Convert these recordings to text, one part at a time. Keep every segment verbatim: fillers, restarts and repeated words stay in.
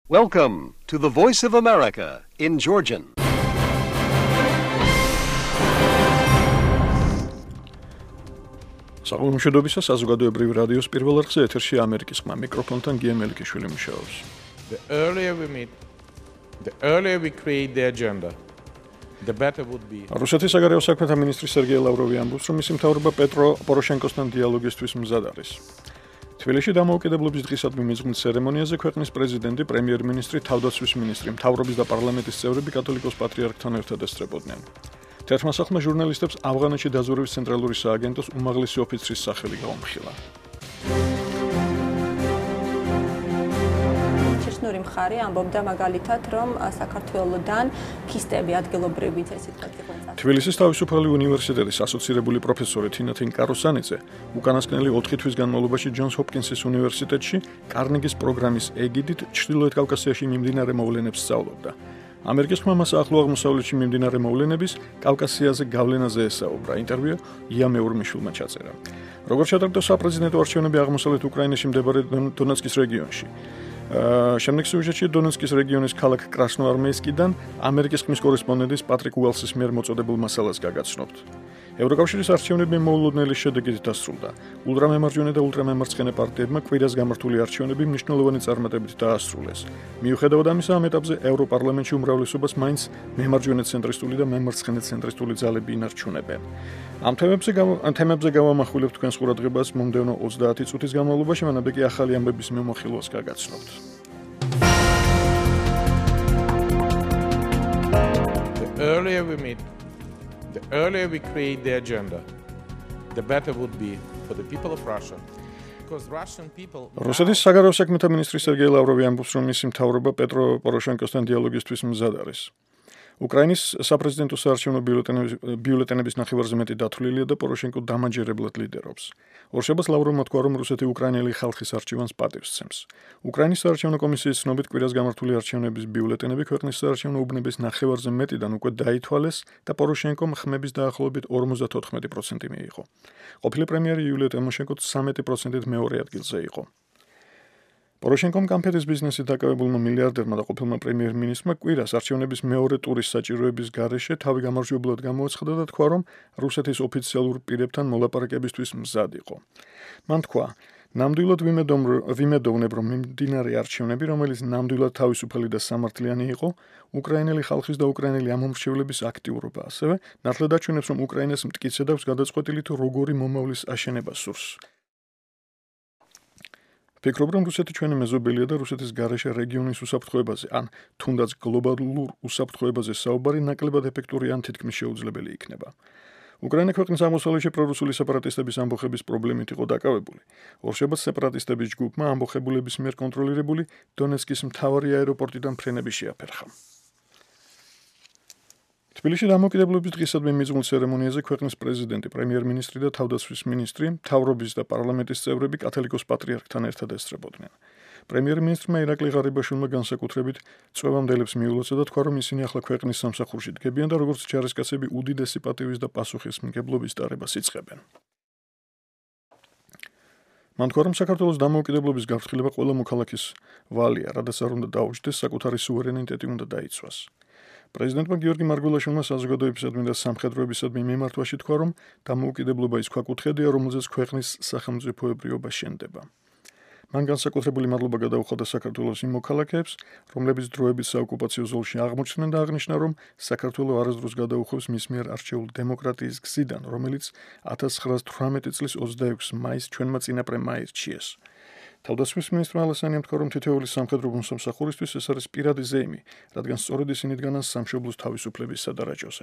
Welcome to the Voice of America in Georgian. Საღამომშვიდობისა საზოგადოებრივი რადიოს პირველ არხზე ეთერში ამერიკის ხმა მიკროფონთან გია მელიქიშვილი მუშაობს. The earlier we meet, the earlier we create the agenda, the better would be. რუსეთის საგარეო საქმეთა მინისტრი სერგეი ლავროვი ამბობს, რომ მისი მთავრობა პეტრო პოროშენკოსთან დიალოგისთვის მზად არის. თბილისში დამოუკიდებლობის დღისადმი მიზღვნილ ცერემონიაზე ქვეყნის პრეზიდენტი, პრემიერ-მინისტრი, თავდაცვის მინისტრი, მთავრობის და პარლამენტის წევრები კათოლიკოს პატრიარქთან ერთად ესწრებოდნენ. თერთმა სახლმა ჟურნალისტებს ავღანეთში დაზვერვის ცენტრალური სააგენტოს უმაღლესი ოფიცრის სახელი გაუმხილა. ჩეჩნური მხარე ამბობდა მაგალითად, რომ საქართველოდან ქისტები ადგილობრივი წესით გაგიყვნენ. თბილისის თავისუფალი უნივერსიტეტის ასოცირებული პროფესორი თინათინ კაროსანიძე უკანასკნელი ოთხი თვის განმავლობაში ჯონს ჰოპკინსის უნივერსიტეტში კარნეგის პროგრამის ეგიდით ჩრდილოეთ კავკასიაში მიმდინარე მოვლენებს სწავლობდა. ამერიკის ხმა მას ახლო აღმოსავლეთში მიმდინარე მოვლენების კავკასიაზე გავლენაზე ესაუბრა. ინტერვიუ ია მეურმიშვილმა ჩაწერა. როგორც ჩატარდა საპრეზიდენტო არჩევნები აღმოსავლეთ უკრაინაში მდებარე დონეცკის რეგიონში. შემდეგ სიუჟეტში დონეცკის რეგიონის ქალაქ კრასნოარმეისკიდან ამერიკის ხმის კორესპონდენტის პატრიკ უელსის მიერ მოწოდებულ მასალას გაგაცნობთ. ევროკავშირის არჩევნები მოულოდნელი შედეგით დასრულდა. ულტრამემარჯვენე და ულტრამემარცხენე პარტიებმა კვირას გამართული არჩევნები მნიშვნელოვანი წარმატებით დაასრულეს. მიუხედავად ამისა, ამ ეტაპზე ევროპარლამენტში უმრავლესობას მაინც მემარჯვენე ცენტრისტული და მემარცხენე ცენტრისტული ძალები ინარჩუნებენ. ამ თემებზე თემებზე გავამახვილებთ თქვენს ყურადღებას მომდევნო ოცდაათი წუთის განმავლობაში, მანამდე კი ახალი ამბების მიმოხილვას გაგაცნობთ. The earlier we meet, the earlier we create the agenda, the better would be for the people of Russia. Because Russian people რუსეთის საგარეო საქმეთა მინისტრი სერგეი ლავროვი ამბობს, რომ მისი მთავრობა პეტრო პოროშენკოსთან დიალოგისთვის მზად არის. უკრაინის საპრეზიდენტო საარჩევნო ბიულეტენების ნახევარზე მეტი დათვლილია და პოროშენკო დამაჯერებლად ლიდერობს. ორშაბათს ლავროვმა თქვა, რომ რუსეთი უკრაინელი ხალხის არჩევანს პატივს სცემს. უკრაინის საარჩევნო კომისიის ცნობით კვირას გამართული არჩევნების ბიულეტენები ქვეყნის საარჩევნო უბნების ნახევარზე მეტიდან უკვე დაითვალეს და პოროშენკომ ხმების დაახლოებით ორმოცდაოთხმეტი პროცენტი მიიღო. ყოფილი პრემიერი იულია ტიმოშენკო ცხრამეტი პროცენტით მეორე ადგილზე იყო. პოროშენკომ კამფეთის ბიზნესით დაკავებულმა მილიარდერმა და ყოფილმა პრემიერ-მინისტრმა კვირას არჩევნების მეორე ტურის საჭიროების გარეშე თავი გამარჯვებულად გამოაცხადა და თქვა, რომ რუსეთის ოფიციალურ პირებთან მოლაპარაკებისთვის მზად იყო. მან თქვა, ნამდვილად ვიმედოვნებ, რომ მიმდინარე არჩევნები, რომელიც ნამდვილად თავისუფალი და სამართლიანი იყო, უკრაინელი ხალხის და უკრაინელი ამომრჩევლების აქტიურობა, ასევე ნათლად აჩვენებს, რომ უკრაინას მტკიცედ აქვს გადაწყვეტილი თუ როგორი მომავლის აშენება სურს. ფიქრობ, რომ რუსეთი ჩვენი მეზობელია და რუსეთის გარეშე რეგიონის უსაფრთხოებაზე, ან თუნდაც გლობალურ უსაფრთხოებაზე საუბარი ნაკლებად ეფექტური ან თითქმის შეუძლებელი იქნება. უკრაინა ქვეყნის აღმოსავლეთში პრორუსული სეპარატისტების ამბოხების პრობლემით იყო დაკავებული. ორშაბათს სეპარატისტების ჯგუფმა ამბოხებულების მიერ კონტროლირებული დონეცკის მთავარი აეროპორტიდან ფრენები შეაფერხა. თბილისში დამოუკიდებლობის დღისადმი მიზღვნილ ცერემონიაზე ქვეყნის პრეზიდენტი, პრემიერ-მინისტრი და თავდაცვის მინისტრი, მთავრობის და პარლამენტის წევრები კათოლიკოს პატრიარქთან ერთად ესწრებოდნენ. პრემიერ-მინისტრმა ირაკლი ღარიბაშვილმა განსაკუთრებით წვევამდელებს მიულოცა და თქვა, რომ ისინი ახლა ქვეყნის სამსახურში დგებიან და როგორც ჯარისკაცები უდიდესი პატივის და პასუხისმგებლობის ტარებას იწყებენ. მან თქვა, რომ საქართველოს დამოუკიდებლობის გაფრთხილება ყველა მოქალაქის ვალია, რადგან არ უნდა დაუჯდეს, საკუთარი სუვერენიტეტი უნდა დაიცვას. პრეზიდენტმა გიორგი მარგველაშვილმა საზოგადოებისადმი და სამხედროებისადმი მიმართვაში თქვა, რომ დამოუკიდებლობა ის ქვაკუთხედია, რომელზეც ქვეყნის სახელმწიფოებრიობა შენდება. მან განსაკუთრებული მადლობა გადაუხადა საქართველოს იმ მოქალაქეებს, რომლებიც დროებით საოკუპაციო ზოლში აღმოჩნდნენ და აღნიშნა, რომ საქართველო არასდროს გადაუხვევს მის მიერ არჩეულ დემოკრატიის გზიდან, რომელიც ათას ცხრაას თვრამეტი წლის ოცდაექვსი მაისს ჩვენმა წინაპრებმა აირჩიეს. თავდაცვის მინისტრმა ალესანიამ თქვა, რომ თითოეული სამხედრო მოსამსახურისთვის ეს არის პირადი ზეიმი, რადგან სწორედ ისინი დგანან სამშობლოს თავისუფლების სადარაჯოზე.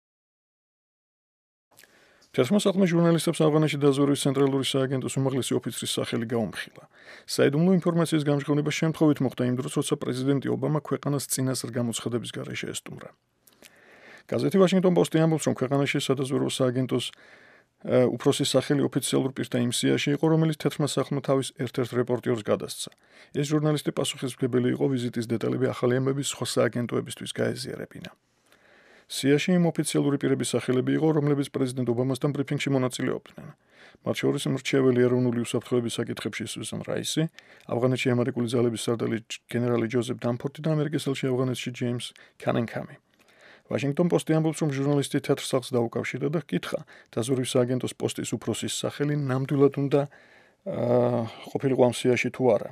თერთმა სახლმა ჟურნალისტებს ავღანეთში დაზვერვის ცენტრალური სააგენტოს უმაღლესი ოფიცრის სახელი გაუმხილა. საიდუმლო ინფორმაციის გამჟღავნება შემთხვევით მოხდა იმ დროს, როცა პრეზიდენტი ობამა ქვეყანას წინასწარ გამოცხადების გარეშე ესტუმრა. გაზეთი ვაშინგტონ პოსტი ამბობს, რომ ქვეყანაში სადაზვერვო სააგენტოს უფროსის სახელი ოფიციალურ პირთა იმ სიაში იყო, რომელიც თერთმა სახლმა თავის ერთ-ერთ რეპორტიორს გადასცა. ეს ჟურნალისტი პასუხისმგებელი იყო ვიზიტის დეტალები ახალი ამბების სხვა სააგენტოებისთვის გაეზიარებინა. სიაში იმ ოფიციალური პირების სახელები იყო, რომლებიც პრეზიდენტ ობამასთან ბრიფინგში მონაწილეობდნენ. მათ შორის მრჩეველი ეროვნული უსაფრთხოების საკითხებში სუზან რაისი, ავღანეთში ამერიკული ძალების სარდალი გენერალი ჯოზეფ დამფორტი და ამერიკის ელჩი ავღანეთში ჯეიმს კანენკამი. Washington Post-ი ამბობს, რომ ჟურნალისტი თეთრ სახლს დაუკავშირდა და ჰკითხა, დაზვერვის სააგენტოს პოსტის უფროსის სახელი ნამდვილად უნდა ყოფილიყო ამ სიაში თუ არა.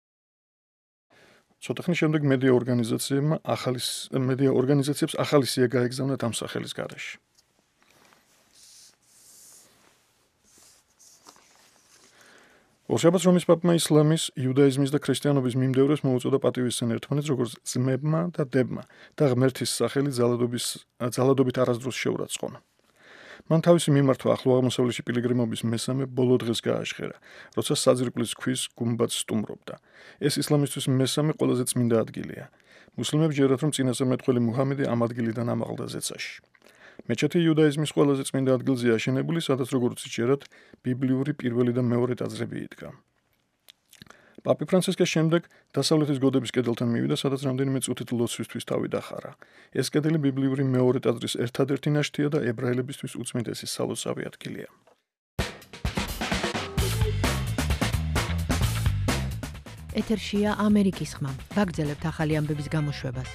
ცოტა ხნის შემდეგ მედია ორგანიზაციებმა ახალი მედია ორგანიზაციებს ახალი სია გაეგზავნათ ამ სახელის გარეშე. ორშაბათს რომის პაპმა ისლამის, იუდაიზმის და ქრისტიანობის მიმდევრებს მოუწოდა პატივისცემ ერთმანეთს როგორც ძმებმა და დებმა და ღმერთის სახელი ძალადობის ძალადობით არასდროს შეურაცხყოფა. მან თავისი მიმართვა ახლო აღმოსავლეთში პილიგრიმობის მესამე ბოლო დღეს გააჟღერა, როცა საძირკვლის ქვის გუმბათს სტუმრობდა. ეს ისლამისთვის მესამე ყველაზე წმინდა ადგილია. მუსლიმებს ჯერათ, რომ წინასწარმეტყველი მუჰამედი ამ ადგილიდან ამაღლდა ზეცაში. მეჩეთი იუდაიზმის ყველაზე წმინდა ადგილზეა აშენებული, სადაც როგორც იჯერათ, ბიბლიური პირველი და მეორე ტაძრები იდგა. პაპი ფრანცისკეს შემდეგ დასავლეთის გოდების კედელთან მივიდა, სადაც რამდენიმე წუთით ლოცვისთვის თავი დახარა. ეს კედელი ბიბლიური მეორე ტაძრის ერთადერთი ნაშთია და ებრაელებისთვის უწმინდესი სალოცავი ადგილია. ეთერშია ამერიკის ხმა. ვაგრძელებთ ახალი ამბების გამოშვებას.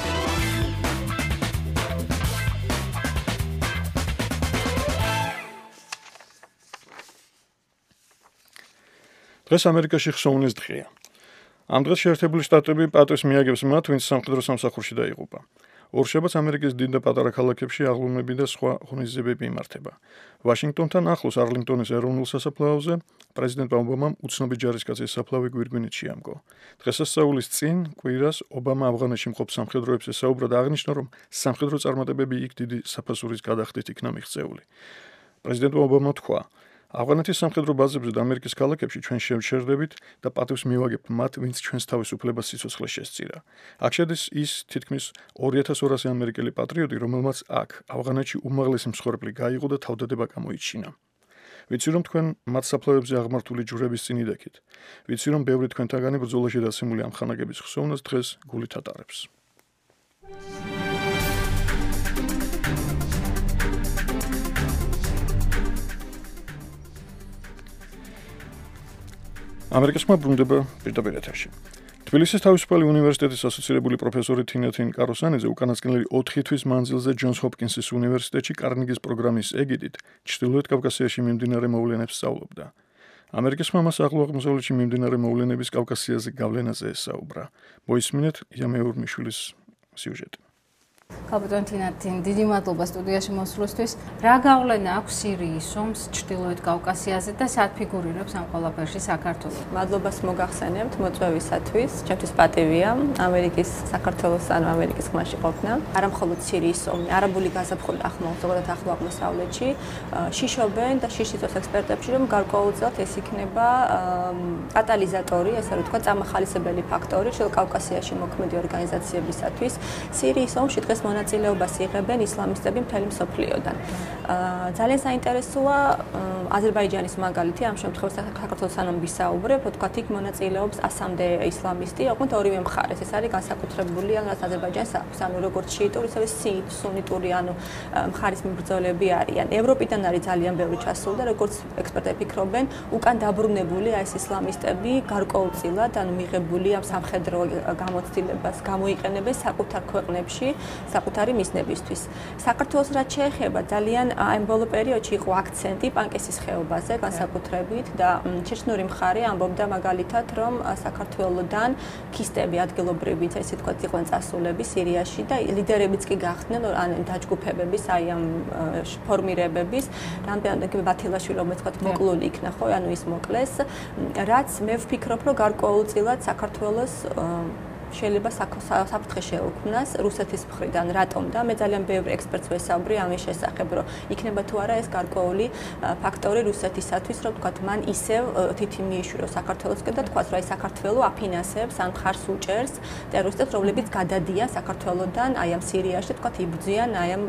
დღეს ამერიკაში ხსოვნის დღეა. ამ დღეს შეერთებული შტატები პატივს მიაგებს მათ, ვინც სამხედრო სამსახურში დაიღუპა. ორშაბათს ამერიკის დიდ და პატარა ქალაქებში აღლუმები და სხვა ღონისძიებები იმართება. ვაშინგტონთან ახლოს არლინგტონის ეროვნულ სასაფლაოზე პრეზიდენტ ობამამ უცნობი ჯარისკაცის საფლავი გვირგვინით შეამგო. დღესასწაულის წინ კვირას ობამა ავღანეთში მყოფ სამხედროებს ესაუბრა და აღნიშნა, რომ სამხედრო წარმატებები იქ დიდი საფასურის გადახდით იქნა მიღწეული. პრეზიდენტ ობამამ თქვა, ავღანეთის სამხედრო ბაზებზე და ამერიკის ქალაქებში ჩვენ შევშერდებით და პატივს მივაგებთ მათ, ვინც ჩვენს თავისუფლებას სიცოცხლეს შესწირა. აქ შედის ის თითქმის ორი ათას ორასი ამერიკელი პატრიოტი, რომელმაც აქ ავღანეთში უმაღლესი მსხვერპლი გაიღო და თავდადება გამოიჩინა. ვიცი, რომ თქვენ მათ საფლავებზე აღმართული ჯვრების წინ იდექით. ვიცი, რომ ბევრი თქვენთაგანი ბრძოლაში დასიმული ამ ხანაგების ხსოვნას დღეს გულით ატარებს. ამერიკის ხმა ბრუნდება პირდაპირ ეთერში. თბილისის თავისუფალი უნივერსიტეტის ასოცირებული პროფესორი თინათინ კაროსანიძე უკანასკნელი ოთხი თვის მანძილზე ჯონს ჰოპკინსის უნივერსიტეტში კარნეგის პროგრამის ეგიდით ჩრდილოეთ კავკასიაში მიმდინარე მოვლენებს სწავლობდა. ამერიკის ხმა მას ახლო აღმოსავლეთში მიმდინარე მოვლენების კავკასიაზე გავლენაზე ესაუბრა. მოისმინეთ იამეურმიშვილის სიუჟეტი. კაპიტან თინათინ, დიდი მადლობა სტუდიაში მოსვლისთვის. რა გავლენა აქვს სირიის ომს ჩრდილოეთ კავკასიაზე და სად ფიგურირებს ამ ყველაფერში საქართველო? მადლობას მოგახსენებთ მოწვევისათვის. ჩემთვის პატივია ამერიკის საქართველოს ან ამერიკის ხმაში ყოფნა. არა მხოლოდ სირიის ომი, არაბული გაზაფხული ახმოვს ზოგადად ახლო აღმოსავლეთში. შიშობენ და შიშიწოს ექსპერტებში, რომ გარკვეულწილად ეს იქნება კატალიზატორი, ასე რომ თქვა, წამახალისებელი ფაქტორი ჩრდილოეთ კავკასიაში მოქმედი ორგანიზაციებისათვის. სირიის ომში დღეს მონაწილეობას იღებენ ისლამისტები მთელი მსოფლიოდან. ძალიან საინტერესოა აზერბაიჯანის მაგალითი, ამ შემთხვევაში საქართველოს სანამ ვისაუბრებ, თქვათ, იქ მონაწილეობს ასამდე ისლამისტი, ოღონდ ორივე მხარეს. ეს არის განსაკუთრებული, ან აზერბაიჯანის აქვს, ანუ როგორც შიიტური, ისევე სუნიტური, ანუ მხარის მებრძოლები არიან. ევროპიდან არის ძალიან ბევრი ჩასული და როგორც ექსპერტები ფიქრობენ, უკან დაბრუნებული ეს ისლამისტები გარკვეულწილად, ანუ მიღებული ამ სამხედრო გამოცდილებას გამოიყენებენ საკუთარ ქვეყნებში. საკუთარი მიზნებისთვის. საქართველოს რაც შეეხება, ძალიან ამ ბოლო პერიოდში იყო აქცენტი პანკესის ხეობაზე განსაკუთრებით და ჩეჩნური მხარე ამბობდა მაგალითად, რომ საქართველოსდან ქისტები ადგილობრივი, ესე ვთქვათ, იყვნენ წასულები სირიაში და ლიდერებიც კი გახდნენ, ან დაჯგუფებების, აი ამ ფორმირებების, რამდენად ბათილაშვილი, რომ ვთქვათ, მოკლული იქნა, ხო, ანუ ის მოკლეს, რაც მე ვფიქრობ, რომ გარკვეულწილად საქართველოს შეიძლება საფრთხე შეუქმნას რუსეთის მხრიდან. რატომ და მე ძალიან ბევრი ექსპერტს ვესაუბრე ამის შესახებ, რომ იქნება თუ არა ეს გარკვეული ფაქტორი რუსეთისათვის, რომ თქვათ, მან ისევ თითი მიეშურო საქართველოსკენ და თქვათ, რომ აი საქართველო აფინანსებს ან მხარს უჭერს ტერორისტებს, რომლებიც გადადიან საქართველოსდან აი ამ სირიაში, თქვათ, იბრძვიან აი ამ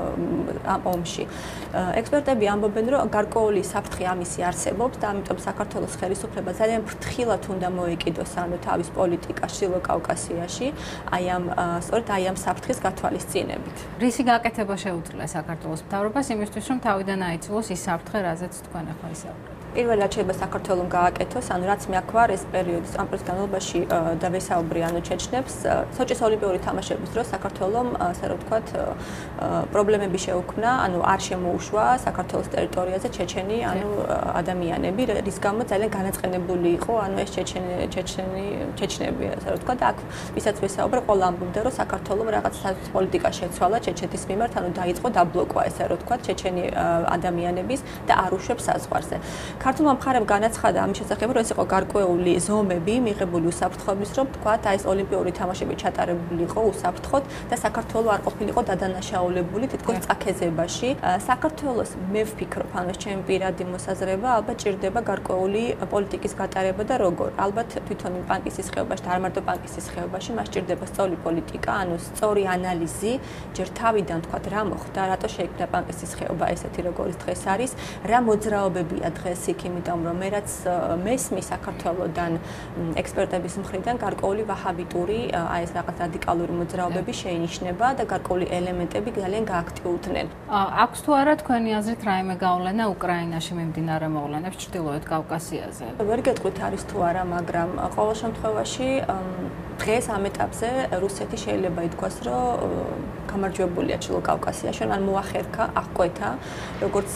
ამ ომში. ექსპერტები ამბობენ, რომ გარკვეული საფრთხე ამისი არსებობს და ამიტომ საქართველოს ხელისუფლება ძალიან ფრთხილად უნდა მოეკიდოს ანუ თავის პოლიტიკას ჩრდილო კავკასიაში კავკასიაში, აი ამ სწორედ აი ამ საფრთხის გათვალისწინებით. რისი გაკეთება შეუძლია საქართველოს მთავრობას იმისთვის, რომ თავიდან აიცილოს ის საფრთხე, რაზეც თქვენ ახლა ისაუბრეთ? პირველად შეიძლება საქართველოს გააკეთოს, ანუ რაც მე აქ ვარ ეს პერიოდი, ამ პერიოდის განმავლობაში და ვესაუბრე ანუ ჩეჩნებს, სოჭის ოლიმპიური თამაშების დროს საქართველოს, ასე რომ ვთქვათ, პრობლემები შეუქმნა, ანუ არ შემოუშვა საქართველოს ტერიტორიაზე ჩეჩენი, ანუ ადამიანები, რის გამო ძალიან განაწყენებული იყო, ანუ ეს ჩეჩენი ჩეჩენი ჩეჩნები, ასე რომ ვთქვათ, აქ ვისაც ვესაუბრე, ყველა ამბობდა, რომ საქართველოს რაღაც პოლიტიკა შეცვალა ჩეჩეთის მიმართ, ანუ დაიწყო დაბლოკვა, ესე რომ ვთქვათ, ჩეჩენი ადამიანების და არ უშვებს საზღვარზე. ქართულმა მხარემ განაცხადა ამის შესახებ, რომ ეს იყო გარკვეული ზომები მიღებული უსაფრთხოების, რომ თქვათ, აი ეს ოლიმპიური თამაშები ჩატარებული იყო უსაფრთხოდ და საქართველოს არ ყოფილიყო დადანაშაულებული თითქოს წაქეზებაში. საქართველოს მე ვფიქრობ, ანუ ეს ჩემი პირადი მოსაზრება, ალბათ ჭირდება გარკვეული პოლიტიკის გატარება და როგორ. ალბათ თვითონ იმ პანკისის ხეობაში და არ მარტო პანკისის ხეობაში, მას ჭირდება სწორი პოლიტიკა, ანუ სწორი ანალიზი, ჯერ თავიდან თქვათ, რა მოხდა, რატო შეიქმნა პანკისის ხეობა ესეთი როგორიც დღეს არის, რა მოძრაობებია დღეს იქ, იმიტომ რომ მე რაც მესმის საქართველოსდან ექსპერტების მხრიდან გარკვეული ვაჰაბიტური, აი ეს რაღაც რადიკალური მოძრაობები შეინიშნება და გარკვეული ელემენტები ძალიან გააქტიურდნენ. აქვს თუ არა თქვენი აზრით რაიმე გავლენა უკრაინაში მიმდინარე მოვლენებს ჩრდილოეთ კავკასიაზე? ვერ გეტყვით არის თუ არა, მაგრამ ყოველ შემთხვევაში დღეს ამ ეტაპზე რუსეთი შეიძლება ითქვას, რომ გამარჯვებულია ჩრდილოეთ კავკასიაში, ან მოახერხა, აღკვეთა, როგორც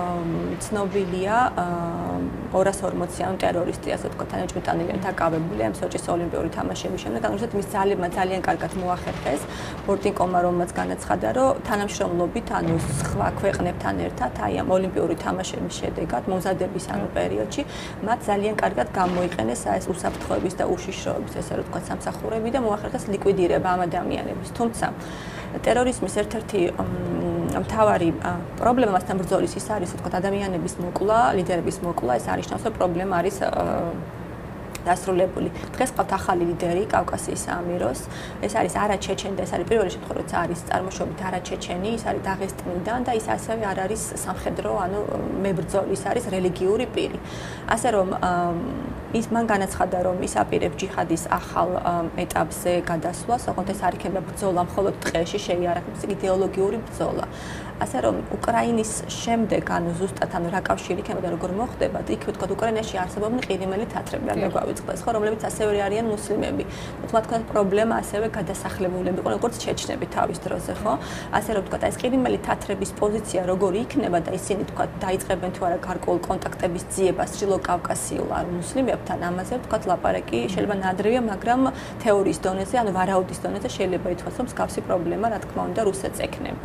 ცნობილია ორას ორმოციანი ტერორისტი, ასე ვთქვათ, თანაჭმეტანილად დაკავებული ამ სოჭის ოლიმპიური თამაშების შემდეგ, ანუ რუსეთს მის ძალებმა ძალიან კარგად მოახერხეს ბორტინკომმა, რომელმაც განაცხადა, რომ თანამშრომლობით, ანუ სხვა ქვეყნებთან ერთად, აი ამ ოლიმპიური თამაშების შედეგად, მომზადების ანუ პერიოდში, მათ ძალიან კარგად გამოიყენეს აი ეს უსაფრთხოების და უშიშროების, ესე რომ ვთქვათ, სამსახურები და მოახერხეს ლიკვიდირება ამ ადამიანების. თუმცა ტერორიზმის ერთ-ერთი მთავარი პრობლემა მასთან ბრძოლის ის არის, ვთქვათ, ადამიანების მოკლა, ლიდერების მოკლა, ეს არნიშნავს, რომ პრობლემა არის დასრულებული. დღეს ყავთ ახალი ლიდერი კავკასიის საამიროს. ეს არის არა ჩეჩენი და ეს არის პირველი შემთხვევა, როცა არის წარმოშობით არა ჩეჩენი, ის არის დაღესტნიდან და ის ასევე არ არის სამხედრო, ანუ მებრძოლი, ის არის რელიგიური პირი. ასე რომ ის მან განაცხადა, რომ ის აპირებს ჯიჰადის ახალ ეტაპზე გადასვლას, ოღონდ ეს არ იქნება ბრძოლა მხოლოდ ტყეში, შეიარაღების იდეოლოგიური ბრძოლა. ასე რომ უკრაინის შემდეგ, ანუ ზუსტად ანუ რა კავშირი იქნება და როგორ მოხდება, იქ ვთქვათ, უკრაინაში არსებობენ ყირიმელი თათრები, არ დაგვავიწყდეს, ხო, რომლებიც ასევე არიან მუსლიმები. თუმცა თქვენ პრობლემა ასევე გადასახლებულები იყო, როგორც ჩეჩნები თავის დროზე, ხო? ასე რომ ვთქვათ, ეს ყირიმელი თათრების პოზიცია როგორი იქნება და ისინი ვთქვათ, დაიწყებენ თუ არა გარკვეულ კონტაქტების ძიებას ჩრდილოეთ კავკასიულ ან მუსლიმებთან, ამაზე ვთქვათ, ლაპარაკი შეიძლება ნადრევია, მაგრამ თეორიის დონეზე, ანუ ვარაუდის დონეზე შეიძლება ითქვას, რომ მსგავსი პრობლემა, რა თქმა უნდა, რუსეთს ექნება.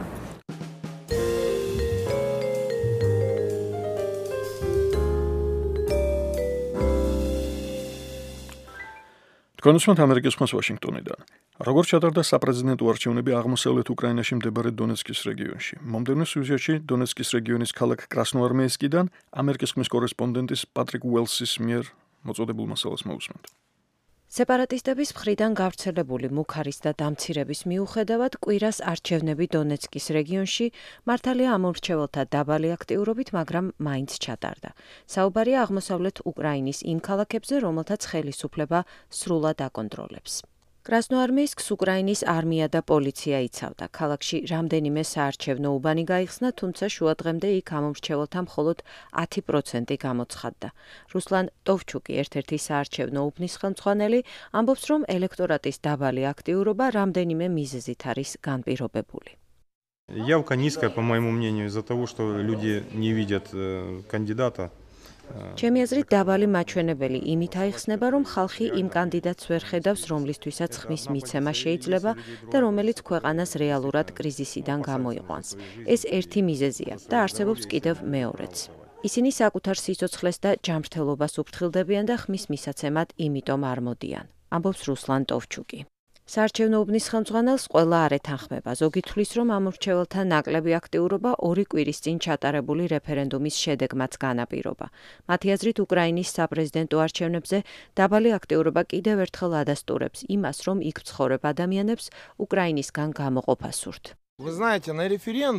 კონსულტანტ ამერიკის ხმას ვაშინგტონიდან. როგორ ჩატარდა საპრეზიდენტო არჩევნები აღმოსავლეთ უკრაინაში მდებარე დონეცკის რეგიონში? მომდევნო სიუჟეტში დონეცკის რეგიონის ქალაქ კრასნოარმეისკიდან ამერიკის ხმის კორესპონდენტის პატრიკ უელსის მიერ მოწოდებულ მასალას მოვუსმენთ. სეპარატისტების მხრიდან გავრცელებული მუქარის და დამცირების მიუხედავად კვირას არჩევნები დონეცკის რეგიონში მართალია ამორჩეველთა დაბალი აქტიურობით, მაგრამ მაინც ჩატარდა. საუბარია აღმოსავლეთ უკრაინის იმ ქალაქებზე, რომელთაც ხელისუფლება სრულად აკონტროლებს. კრასნოარმეისკს უკრაინის არმია და პოლიცია იცავდა. ქალაქში რამდენიმე საარჩევნო უბანი გაიხსნა, თუმცა შუადღემდე იქ ამომრჩეველთა მხოლოდ ათი პროცენტი გამოცხადდა. რუსლან ტოვჩუკი, ერთ-ერთი საარჩევნო უბნის ხელმძღვანელი, ამბობს, რომ ელექტორატის დაბალი აქტიურობა რამდენიმე მიზეზით არის განპირობებული. Явка низкая, по моему мнению, из-за того, что люди не видят кандидата. ჩემი აზრით დაბალი მაჩვენებელი იმით აიხსნება, რომ ხალხი იმ კანდიდატს ვერ ხედავს, რომლისთვისაც ხმის მიცემა შეიძლება და რომელიც ქვეყანას რეალურად კრიზისიდან გამოიყვანს. ეს ერთი მიზეზია და არსებობს კიდევ მეორეც. ისინი საკუთარ სიცოცხლეს და ჯანმრთელობას უფრთხილდებიან და ხმის მისაცემად იმიტომ არ მოდიან, ამბობს რუსლან ტოვჩუკი. საარჩევნო უბნის ხელმძღვანელს ყველა არ ეთანხმება. ზოგი თვლის, რომ ამორჩეველთა ნაკლები აქტიურობა ორი კვირის წინ ჩატარებული რეფერენდუმის შედეგმაც განაპირობა. მათი აზრით, უკრაინის საპრეზიდენტო არჩევნებზე დაბალი აქტიურობა კიდევ ერთხელ ადასტურებს იმას, რომ იქ მცხოვრებ ადამიანებს უკრაინისგან გამოყოფა სურთ. Вы знаете, на референдум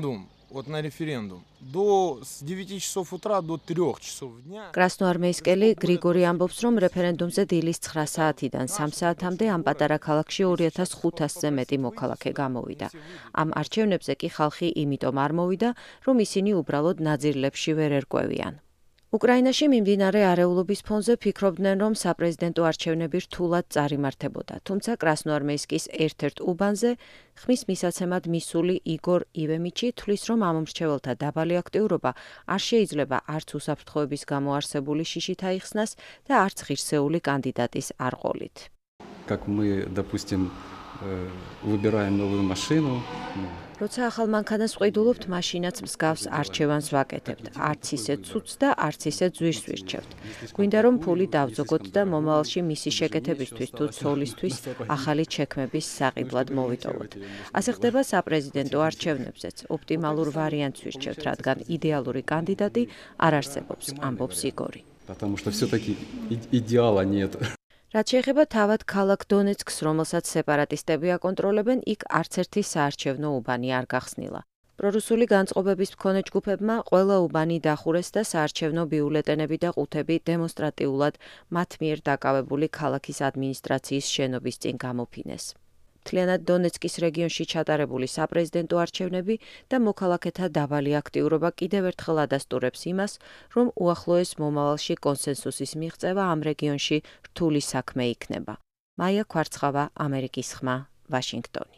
вот на референдум до с девяти часов утра до трёх часов дня. კრასნოარმეისკელი გრიგორი ამბობს, რომ რეფერენდუმზე დილის ცხრა საათიდან სამ საათამდე ამ პატარა ქალაქში ორი ათას ხუთასზე მეტი მოქალაქე გამოვიდა. ამ არჩევნებზე კი ხალხი იმიტომ არ მოვიდა, რომ ისინი უბრალოდ ნაძირლებში ვერ ერკვევიან. უკრაინაში მიმდინარე არეულობის ფონზე ფიქრობდნენ, რომ საპრეზიდენტო არჩევნები რთულად წარიმართებოდა, თუმცა კრასნოარმეისკის ერთ-ერთ უბანზე ხმის მისაცემად მისული იგორ ივემიჩი თვლის, რომ ამ მრჩეველთა დაბალი აქტიურობა არ შეიძლება არც უსაფრთხოების გამო არსებული შიშით აიხსნას და არც ღირსეული კანდიდატის არყოლით. Как мы, допустим, выбираем новую машину. როცა ახალ მანქანას ვყიდულობთ, მაშინაც მსგავს არჩევანს ვაკეთებთ. არც ისე ცუც და არც ისე ძვირს ვირჩევთ. გვინდა რომ ფული დავძოგოთ და მომავალში მისი შეკეთებისთვის თუ ცოლისთვის ახალი ჩექმების საყიდლად მოვიტოვოთ. ასე ხდება საპრეზიდენტო არჩევნებზეც. ოპტიმალურ ვარიანტს ვირჩევთ, რადგან იდეალური კანდიდატი არ არსებობს, ამბობს იგორი. Потому что всё-таки идеала нет. რაც შეეხება თავად ქალაქ დონეცკს, რომელსაც სეპარატისტები აკონტროლებენ, იქ არც ერთი საარჩევნო უბანი არ გახსნილა. პრორუსული განწყობების მქონე ჯგუფებმა ყველა უბანი დახურეს და საარჩევნო ბიულეტენები და ყუთები დემონსტრატიულად მათ მიერ დაკავებული ქალაქის ადმინისტრაციის შენობის წინ გამოფინეს. მთლიანად დონეცკის რეგიონში ჩატარებული საპრეზიდენტო არჩევნები და მოქალაქეთა დაბალი აქტიურობა კიდევ ერთხელ ადასტურებს იმას, რომ უახლოეს მომავალში კონსენსუსის მიღწევა ამ რეგიონში რთული საქმე იქნება. მაია ქვარცხავა, ამერიკის ხმა, ვაშინგტონი.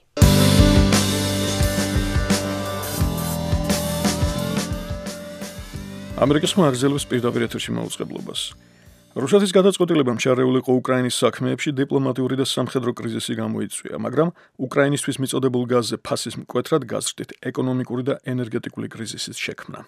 ამერიკის ხმა აგრძელებს პირდაპირ ეთერში მაუწყებლობას. რუსეთის გადაწყვეტილებამ ჩარეულიყო უკრაინის საქმეებში დიპლომატიური და სამხედრო კრიზისი გამოიწვია, მაგრამ უკრაინისთვის მიწოდებულ გაზზე ფასის მკვეთრად გაზრდით ეკონომიკური და ენერგეტიკული კრიზისის შექმნა.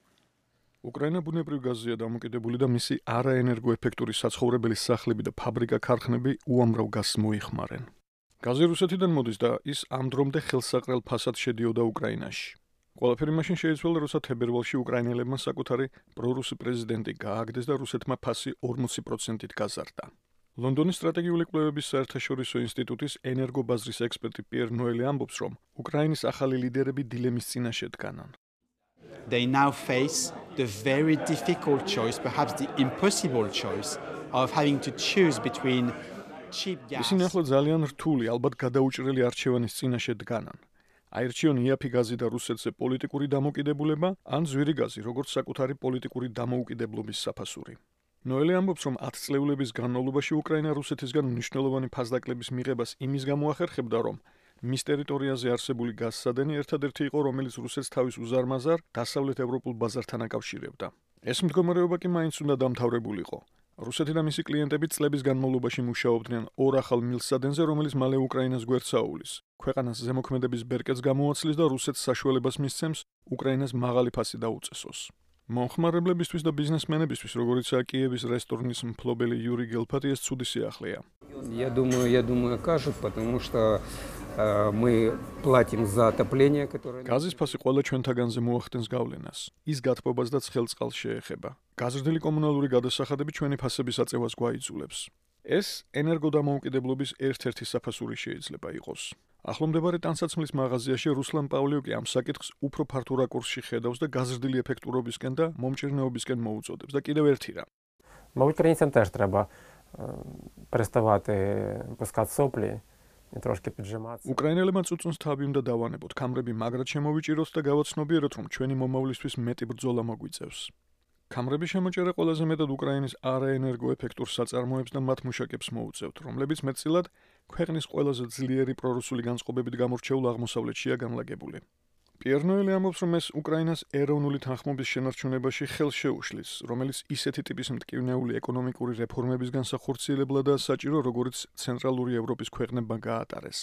უკრაინა ბუნებრივ გაზზეა დამოკიდებული და მისი არაენერგოეფექტური საცხოვრებელი სახლები და ფაბრიკა-ქარხნები უამრავ გაზს მოიხმარენ. გაზი რუსეთიდან მოდის და ის ამ დრომდე ხელსაყრელ ფასად შედიოდა უკრაინაში. ყველაფერი მაშინ შეიცვალა, როცა თებერვალში უკრაინელებმა საკუთარი პრორუსი პრეზიდენტი გააგდეს და რუსეთმა ფასი ორმოცი პროცენტით გაზარდა. ლონდონის სტრატეგიული კვლევების საერთაშორისო ინსტიტუტის ენერგობაზრის ექსპერტი პიერ ნოელი ამბობს, რომ უკრაინის ახალი ლიდერები დილემის წინაშე დგანან. They now face the very difficult choice, perhaps the impossible choice of having to choose between cheap gas. ისინი ახლა ძალიან რთული, ალბათ გადაუჭრელი არჩევანის წინაშე დგანან. აირჩიონ იაფი გაზი და რუსეთზე პოლიტიკური დამოკიდებულება, ან ზვირი გაზი, როგორც საკუთარი პოლიტიკური დამოუკიდებლობის საფასური. ნოელი ამბობს, რომ ათწლეულების განმავლობაში უკრაინა რუსეთისგან მნიშვნელოვანი ფასდაკლების მიღებას იმის გამო ახერხებდა, რომ მის ტერიტორიაზე არსებული გაზსადენი ერთადერთი იყო, რომელიც რუსეთს თავის უზარმაზარ დასავლეთ ევროპულ ბაზართან აკავშირებდა. ეს მდგომარეობა კი მაინც უნდა დამთავრებულიყო. რუსეთი და მისი კლიენტები წლების განმავლობაში მუშაობდნენ ორ ახალ მილსადენზე, რომელიც მალე უკრაინას გვერდს აუვლის. ქვეყანას ზემოქმედების ბერკეტს გამოაცლის და რუსეთს საშუალებას მისცემს უკრაინას მაღალი ფასი დაუწესოს. მომხმარებლებისთვის და ბიზნესმენებისთვის, როგორიცაა კიევის რესტორნის მფლობელი იური გელფატი, ეს ცუდი სიახლეა. Я думаю, я думаю, окажут, потому что мы платим за отопление, которое გაზის ფასი ყველა ჩვენთაგანზე მოახდენს გავლენას. ის გათბობას და ცხელწყალს შეეხება. გაზრდილი კომუნალური გადასახადები ჩვენი ფასების აწევას გვაიძულებს. ეს ენერგოდამოუკიდებლობის ერთ-ერთი საფასური შეიძლება იყოს. ახლომდებარე ტანსაცმლის მაღაზიაში რუსლან პავლიუკი ამ საკითხს უფრო ფართო რაკურსში ხედავს და გაზრდილი ეფექტურობისკენ და მომჭირნეობისკენ მოუწოდებს და კიდევ ერთი რამ. Мабуть, українцям теж треба переставати пускати соплі і трошки піджиматися. უკრაინელებმა წუწუნს თავი უნდა დავანებოთ, კამრები მაგრად შემოვიჭიროთ და გავაცნობიეროთ, რომ ჩვენი მომავლისთვის მეტი ბრძოლა მოგვიწევს. კამრების შემოჭერა ყველაზე მეტად უკრაინის არაენერგოეფექტურ საწარმოებს და მათ მუშაკებს მოუწევთ, რომლებიც მეტწილად ქვეყნის ყველაზე ძლიერი პრორუსული განწყობებით გამორჩეულ აღმოსავლეთშია განლაგებული. პიერ ნოელი ამბობს, რომ ეს უკრაინას ეროვნული თანხმობის შენარჩუნებაში ხელს შეუშლის, რომელიც ისეთი ტიპის მტკივნეული ეკონომიკური რეფორმების განსახორციელებლადაა საჭირო, როგორც ცენტრალური ევროპის ქვეყნებმა გაატარეს.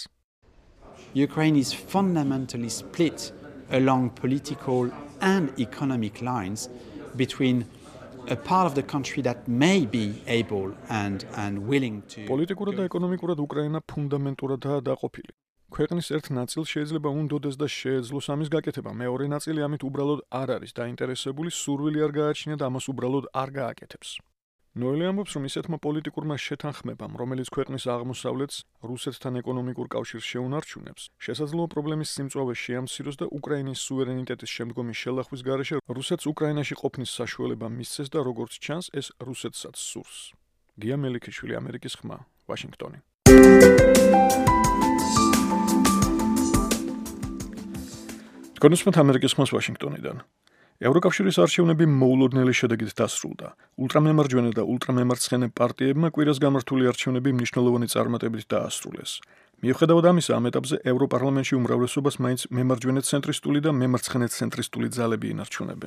Ukraine is fundamentally split along political and economic lines between a part of the country that may be able and and willing to პოლიტიკურად და ეკონომიკურად უკრაინა ფუნდამენტურადაა დაყოფილი. ქვეყნის ერთ ნაწილს შეიძლება უნდოდეს და შეეძლოს ამის გაკეთება, მეორე ნაწილი ამით უბრალოდ არ არის დაინტერესებული, სურვილი არ გააჩნია და ამას უბრალოდ არ გააკეთებს. ნოელი ამბობს, რომ ისეთმა პოლიტიკურმა შეთანხმებამ, რომელიც ქვეყნის აღმოსავლეთს რუსეთთან ეკონომიკურ კავშირს შეუნარჩუნებს, შესაძლოა პრობლემის სიმწვავე შეამციროს და უკრაინის სუვერენიტეტის შემდგომი შელახვის გარეშე რუსეთს უკრაინაში ყოფნის საშუალება მისცეს და როგორც ჩანს, ეს რუსეთსაც სურს. გია მელიქიშვილი, ამერიკის ხმა, ვაშინგტონი. კონსუმენტ ამერიკის ხმას ვაშინგტონიდან. ევროკავშირის არჩევნები მოულოდნელი შედეგით დასრულდა. ულტრამემარჯვენე და ულტრამემარცხენე პარტიებმა კვირას გამართული არჩევნები მნიშვნელოვანი წარმატებით დაასრულეს. მიუხედავად ამისა, ამ ეტაპზე ევროპარლამენტში უმრავლესობას მაინც მემარჯვენე ცენტრისტული და მემარცხენე ცენტრისტული ძალები ინარჩუნებენ.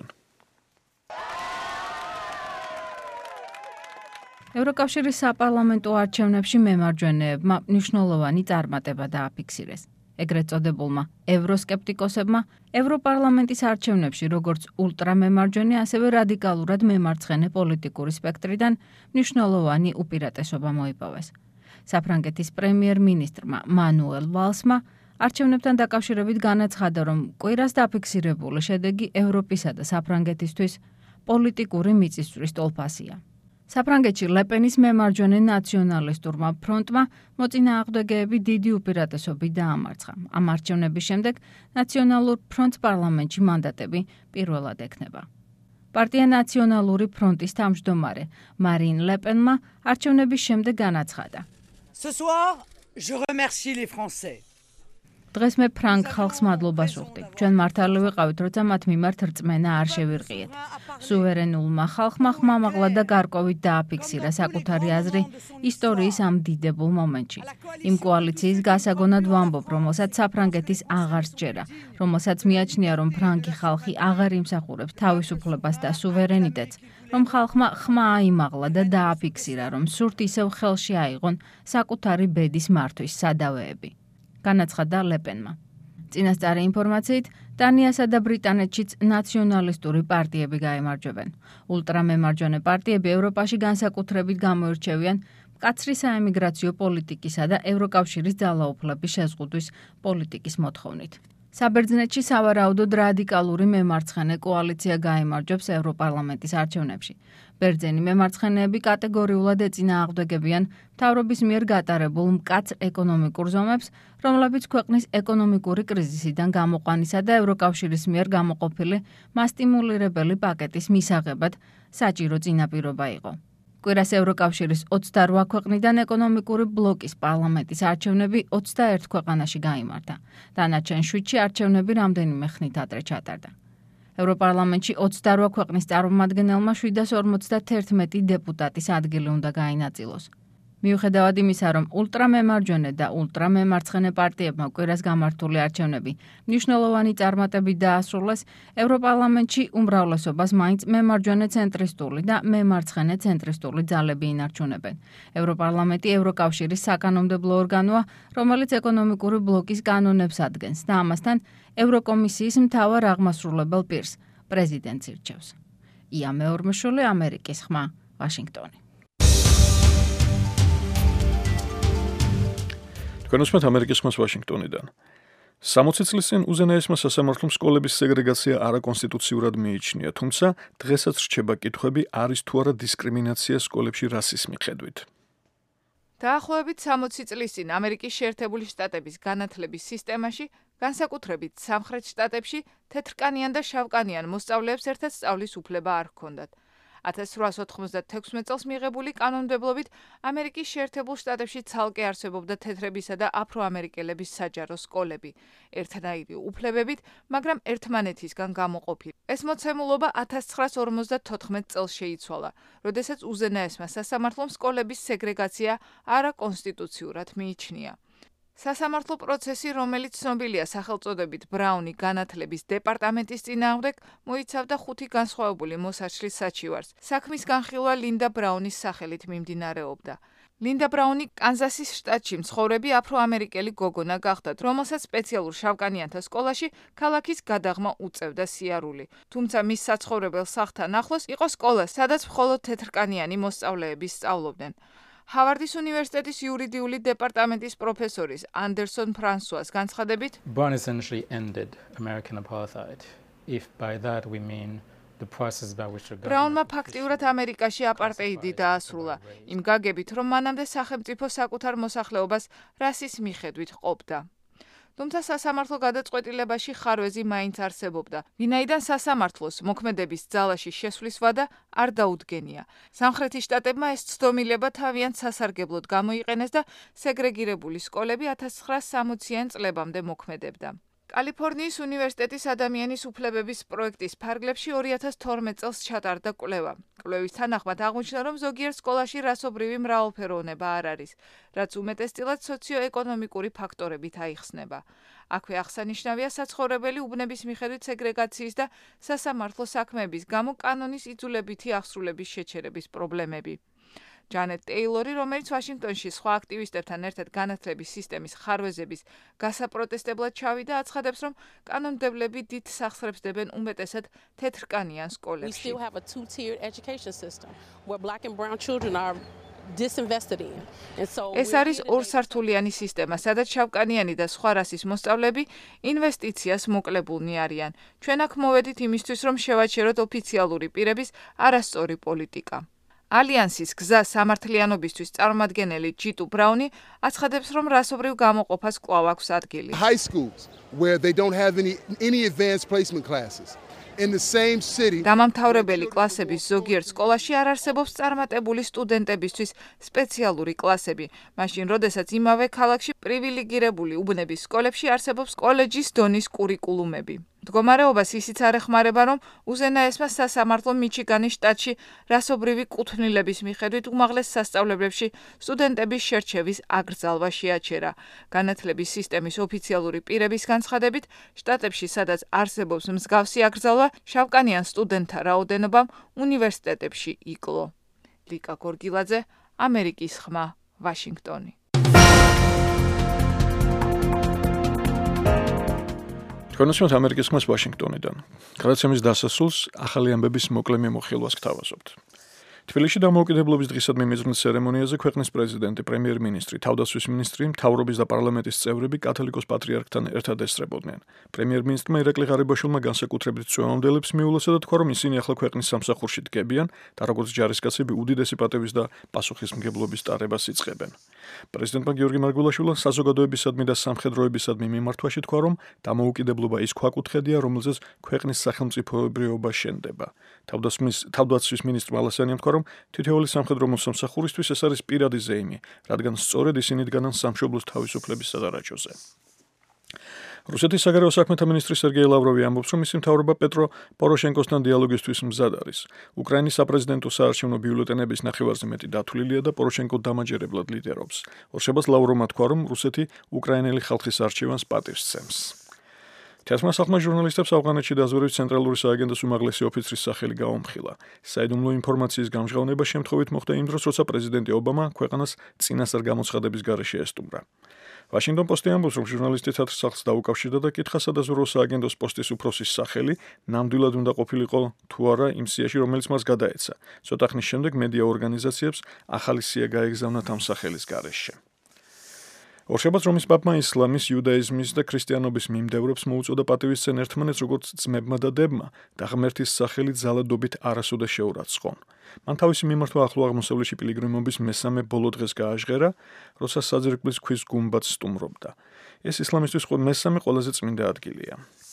ევროკავშირის საპარლამენტო არჩევნებში მემარჯვენეებმა მნიშვნელოვანი წარმატება დააფიქსირეს. ეგრეთ წოდებულმა ევროსკეპტიკოსებმა ევროპარლამენტის არჩევნებში როგორც ულტრამემარჯვენე, ასევე რადიკალურად მემარცხენე პოლიტიკური სპექტრიდან მნიშვნელოვანი უპირატესობა მოიპოვეს. საფრანგეთის პრემიერ-მინისტრმა მანუელ ვალსმა არჩევნებთან დაკავშირებით განაცხადა, რომ კვირას დაფიქსირებული შედეგი ევროპისა და საფრანგეთისთვის პოლიტიკური მიწისძვრის ტოლფასია. საფრანგეთში ლეპენის მემარჯვენე ნაციონალისტურმა ფრონტმა მოწინააღმდეგეები დიდი უპირატესობით დაამარცხა. ამ არჩევნების შემდეგ ნაციონალურ ფრონტს პარლამენტში მანდატები პირველად ექნება. პარტია ნაციონალური ფრონტის თავმჯდომარე მარინ ლეპენმა არჩევნების შემდეგ განაცხადა. Ce soir, je remercie les Français. დღეს მე ფრანგ ხალხს მადლობას ვუხდი. ჩვენ მართალი ვიყავით, როცა მათ მიმართ რწმენა არ შევირყიეთ. სუვერენულმა ხალხმა ხმამაღლა და გარკვევით დააფიქსირა საკუთარი აზრი ისტორიის ამ დიდებულ მომენტში. იმ კოალიციის გასაგონად ვამბობ, რომელსაც საფრანგეთის აღარ სჯერა, რომელსაც მიაჩნია, რომ ფრანგი ხალხი აღარ იმსახურებს თავისუფლებას და სუვერენიტეტს, რომ ხალხმა ხმა აიმაღლა და დააფიქსირა, რომ სურთ ისევ ხელში აიღონ საკუთარი ბედის მართვის სადავეები. განაცხადა ლეპენმა. წინასწარი ინფორმაციით, დანიასა და ბრიტანეთშიც ნაციონალისტური პარტიები გაემარჯვებენ. ულტრამემარჯვენე პარტიები ევროპაში განსაკუთრებით გამოირჩევიან მკაცრი საემიგრაციო პოლიტიკისა და ევროკავშირის ძალაუფლების შეზღუდვის პოლიტიკის მოთხოვნით. საბერძნეთში სავარაუდოდ რადიკალური მემარცხენე კოალიცია გაემარჯვებს ევროპარლამენტის არჩევნებში. ბერძენი მემარცხენეები კატეგორიულად ეწინააღმდეგებიან მთავრობის მიერ გატარებულ მკაცრ ეკონომიკურ ზომებს, რომლებიც ქვეყნის ეკონომიკური კრიზისიდან გამოყვანისა და ევროკავშირის მიერ გამოყოფილი მასტიმულირებელი პაკეტის მისაღებად საჭირო წინაპირობა იყო. კვირას ევროკავშირის ოცდარვა ქვეყნიდან ეკონომიკური ბლოკის პარლამენტის არჩევნები ოცდაერთ ქვეყანაში გაიმართა. დანარჩენ შვიდში არჩევნები რამდენიმე ხნით ადრე ჩატარდა. ევროპარლამენტში ოცდარვა ქვეყნის წარმომადგენელმა შვიდას ორმოცდათერთმეტი დეპუტატის ადგილი უნდა გაინაწილოს. მიუხედავად იმისა, რომ ულტრამემარჯვენე და ულტრამემარცხენე პარტიებმა კვირას გამართული არჩევნები მნიშვნელოვანი წარმატებით დაასრულეს, ევროპარლამენტში უმრავლესობას მაინც მემარჯვენე ცენტრისტული და მემარცხენე ცენტრისტული ძალები ინარჩუნებენ. ევროპარლამენტი ევროკავშირის საკანონმდებლო ორგანოა, რომელიც ეკონომიკური ბლოკის კანონებს ადგენს და ამასთან ევროკომისიის მთავარ აღმასრულებელ პირს, პრეზიდენტს ირჩევს. ია მეორმოშვილი, ამერიკის ხმა, ვაშინგტონი. კონსუმენტ ამერიკის ხმას ვაშინგტონიდან. სამოცი წლის წინ უზენაესმა სასამართლომ სკოლების სეგრეგაცია არაკონსტიტუციურად მიიჩნია, თუმცა დღესაც რჩება კითხვები, არის თუ არა დისკრიმინაცია სკოლებში რასის მიხედვით. დაახლოებით სამოცი წლის წინ ამერიკის შეერთებული შტატების განათლების სისტემაში, განსაკუთრებით სამხრეთ შტატებში, თეთრკანიან და შავკანიან მოსწავლეებს ერთად სწავლის უფლება არ ჰქონდათ. ათას რვაასი ოთხმოცდათექვსმეტ წელს მიღებული კანონმდებლობით ამერიკის შეერთებულ შტატებში ცალკე არსებობდა თეთრებისა და აფროამერიკელების საჯარო სკოლები, ერთნაირი უფლებებით, მაგრამ ერთმანეთისგან გამოყოფილი. ეს მოცემულობა ათას ცხრაასი ორმოცდათოთხმეტ წელს შეიცვალა, როდესაც უზენაესმა სასამართლომ სკოლების სეგრეგაცია არაკონსტიტუციურად მიიჩნია. სასამართლო პროცესი, რომელიც ცნობილია სახელწოდებით ბრაუნი განათლების დეპარტამენტის წინააღმდეგ, მოიცავდა ხუთი განსხვავებული მოსაჩლის საჩივარს. საქმის განხილვა ლინდა ბრაუნის სახელით მიმდინარეობდა. ლინდა ბრაუნი კანზასის შტატში მცხოვრები აფროამერიკელი გოგონა გახდათ, რომელსაც სპეციალურ შავკანიანთა სკოლაში ქალაქის გადაღმა უწევდა სიარული. თუმცა მის საცხოვრებელ სახლთან ახლოს იყო სკოლა, სადაც მხოლოდ თეთრკანიანი მოსწავლეები სწავლობდნენ. ჰავარდის უნივერსიტეტის იურიდიული დეპარტამენტის პროფესორის ანდერსონ ფრანსუას განცხადებით, Brown essentially ended American apartheid, if by that we mean ბრაუნმა ფაქტიურად ამერიკაში აპარტეიდი დაასრულა, იმ გაგებით, რომ მანამდე სახელმწიფო საკუთარ მოსახლეობას რასის მიხედვით ყოფდა. თუმცა სასამართლო გადაწყვეტილებაში ხარვეზი მაინც არსებობდა, ვინაიდან სასამართლოს მოქმედების ძალაში შესვლის ვადა არ დაუდგენია. სამხრეთის შტატებმა ეს ცდომილება თავიანთ სასარგებლოდ გამოიყენეს და სეგრეგირებული სკოლები ათას ცხრაასი სამოციან წლებამდე მოქმედებდა. კალიფორნიის უნივერსიტეტის ადამიანის უფლებების პროექტის ფარგლებში ორი ათას თორმეტ წელს ჩატარდა კვლევა. კვლევის თანახმად აღმოჩნდა, რომ ზოგიერთ სკოლაში რასობრივი მრავალფეროვნება არ არის, რაც უმეტესწილად სოციო-ეკონომიკური ფაქტორებით აიხსნება. აქვე აღსანიშნავია საცხოვრებელი უბნების მიხედვით სეგრეგაციის და სასამართლო საქმეების გამო კანონის იძულებითი აღსრულების შეჩერების პრობლემები. ჯანეტ ტეილორი, რომელიც ვაშინგტონში სხვა აქტივისტებთან ერთად განათლების სისტემის ხარვეზების გასაპროტესტებლად ჩავიდა, აცხადებს, რომ კანონმდებლები დიდ სახსრებს დებენ უმეტესად თეთრკანიან სკოლებში. ეს არის ორსართულიანი სისტემა, სადაც შავკანიანი და სხვა რასის მოსწავლეები ინვესტიციას მოკლებულნი არიან. ჩვენ აქ მოვედით იმისთვის, რომ შევაჩეროთ ოფიციალური პირების არასწორი პოლიტიკა. ალიანსის გზა სამართლიანობისთვის წარმომადგენელი ჯიტუ ბრაუნი აცხადებს, რომ რასობრივ გამოყოფას კვლავ აქვს ადგილი. High schools where they don't have any any advanced placement classes. In the same city. დამამთავრებელი კლასების ზოგიერთ სკოლაში არ არსებობს წარმატებული სტუდენტებისთვის სპეციალური კლასები, მაშინ როდესაც იმავე ქალაქში პრივილეგირებული უბნების სკოლებში არსებობს კოლეჯის დონის კურიკულუმები. მდგომარეობას ისიც არ ეხმარება, რომ უზენაესმა სასამართლო მიჩიგანის შტატში რასობრივი კუთვნილების მიხედვით უმაღლეს სასწავლებლებში სტუდენტების შერჩევის აკრძალვა შეაჩერა. განათლების სისტემის ოფიციალური პირების განცხადებით, შტატებში, სადაც არსებობს მსგავსი აკრძალვა, შავკანიან სტუდენტთა რაოდენობამ უნივერსიტეტებში იკლო. ლიკა გორგილაძე, ამერიკის ხმა, ვაშინგტონი. თქვენოსმოთ ამერიკის ხმას ვაშინგტონიდან. გადაცემის დასასრულს ახალი ამბების მოკლე მიმოხილვას გთავაზობთ. თბილისში დამოუკიდებლობის დღისადმი მიზნულ ცერემონიაზე ქვეყნის პრეზიდენტი, პრემიერ-მინისტრი, თავდაცვის მინისტრი, მთავრობის და პარლამენტის წევრები კათოლიკოს პატრიარქთან ერთად ესწრებოდნენ. პრემიერ-მინისტრმა ირაკლი ღარიბაშვილმა განსაკუთრებით წვევამდელებს მიულოცა და თქვა, რომ ისინი ახლა ქვეყნის სამსახურში დგებიან და როგორც ჯარისკაცები უდიდესი პატევის და პასუხისმგებლობის ტარებას იწყებენ. პრეზიდენტმა გიორგი მარგველაშვილმა საზოგადოებისადმი და სამხედროებისადმი მიმართვაში თქვა, რომ დამოუკიდებლობა ის ქვაკუთხედია, რომელზეც ქვეყნის სახელმწიფოებრიობა შენდება. თავდაცვის მინისტრმა ალასიანიამ თქვა, რომ თითოეული სამხედრო მოსამსახურისთვის ეს არის პირადი ზეიმი, რადგან სწორედ ისინი დგანან სამშობლოს თავისუფლების სადარაჯოზე. რუსეთის საგარეო საქმეთა მინისტრი სერგეი ლავროვი ამბობს, რომ მისი მთავრობა პეტრო პოროშენკოსთან დიალოგისთვის მზად არის. უკრაინის საპრეზიდენტო საარჩევნო ბიულეტენების ნახევარზე მეტი დათვლილია და პოროშენკო დამაჯერებლად ლიდერობს. ორშაბათს ლავროვმა თქვა, რომ რუსეთი უკრაინელი ხალხის არჩევანს პატივს სცემს. თეატრმა სახმა ჟურნალისტებს ავღანეთში დაზვერვის ცენტრალური სააგენტოს უმაღლესი ოფიცრის სახელი გაუმხილა. საიდუმლო ინფორმაციის გამჟღავნება შემთხვევით მოხდა იმ დროს, როცა პრეზიდენტი ობამა ქვეყანას წინასწარ გამოცხადების გარეშე ესტუმრა. Washington Post-ი ამბობს, რომ ჟურნალისტი თეატრს სახლს დაუკავშირდა და კითხა სადაზვერვო სააგენტოს პოსტის უფროსის სახელი ნამდვილად უნდა ყოფილიყო თუ არა იმ სიაში, რომელიც მას გადაეცა. ცოტა ხნის შემდეგ მედია ორგანიზაციებს ახალი სია გაეგზავნა ამ სახელის გარეშე. ორშაბათს რომის პაპმა ისლამის, იუდაიზმის და ქრისტიანობის მიმდევრებს მოუწოდა პატივისცენ ერთმანეთს როგორც ძმებმა და დებმა და ღმერთის სახელი ძალადობით არასოდეს შეურაცხონ. მან თავისი მიმართვა ახლო აღმოსავლეთში პილიგრიმობის მესამე ბოლო დღეს გააჟღერა, როცა საძირკვლის ქვის გუმბათს სტუმრობდა. ეს ისლამისთვის მესამე ყველაზე წმინდა ადგილია.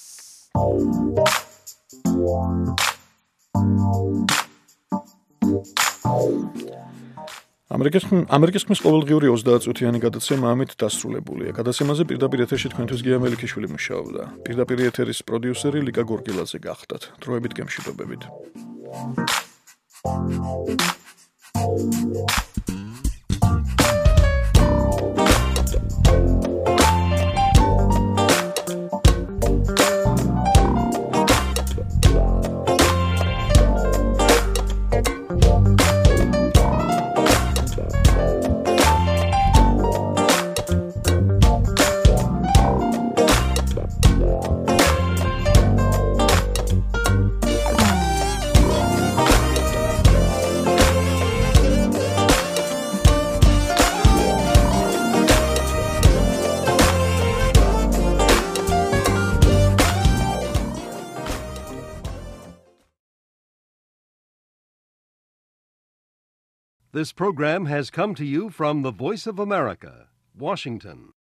ამერიკის ამერიკის ხმის ყოველდღიური ოცდაათ წუთიანი გადაცემა ამით დასრულებულია. გადაცემაზე პირდაპირ ეთერში თქვენთვის გია მელიქიშვილი მუშაობდა. პირდაპირ ეთერის პროდიუსერი ლიკა გორგილაძე გახდათ. დროებით გემშვიდობებით. This program has come to you from the Voice of America, Washington.